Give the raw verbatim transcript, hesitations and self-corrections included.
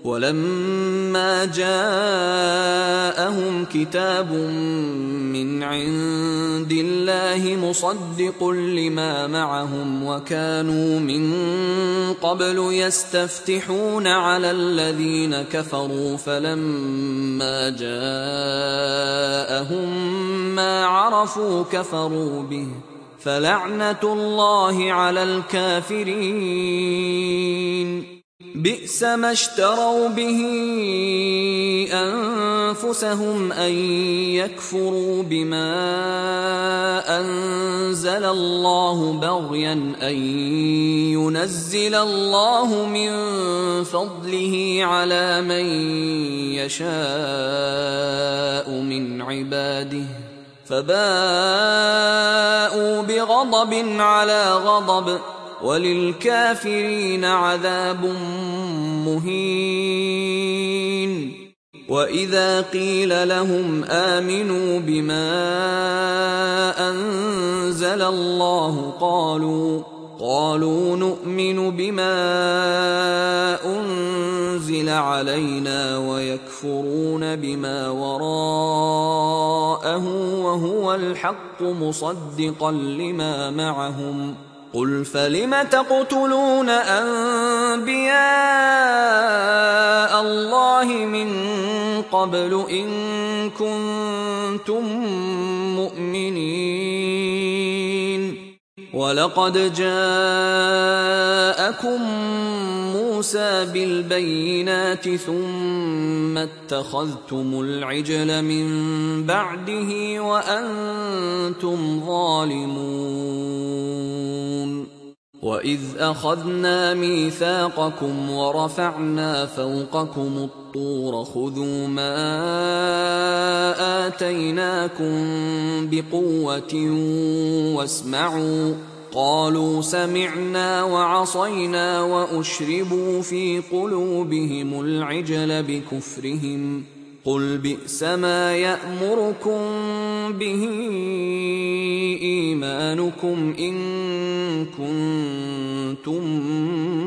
ولما جاءهم كتاب من عند الله مصدق لما معهم وكانوا من قبل يستفتحون على الذين كفروا فلما جاءهم ما عرفوا كفروا به فلعنة الله على الكافرين. بئس ما اشتروا به أنفسهم أن يكفروا بما أنزل الله بغيا أن ينزل الله من فضله على من يشاء من عباده فباءوا بغضب على غضب وللكافرين عذاب مهين. وإذا قيل لهم آمنوا بما أنزل الله قالوا قالوا نؤمن بما أنزل علينا ويكفرون بما وراءه وهو الحق مصدقا لما معهم. قل فلم تقتلون أنبياء الله من قبل إن كنتم مؤمنين ولقد جاءكم موسى بالبينات ثم اتخذتم العجل من بعده وأنتم ظالمون. وإذ أخذنا ميثاقكم ورفعنا فوقكم الطور خذوا ما آتيناكم بقوة واسمعوا قالوا سمعنا وعصينا وأشربوا في قلوبهم العجل بكفرهم قل بئس ما يأمركم به إيمانكم إن كنتم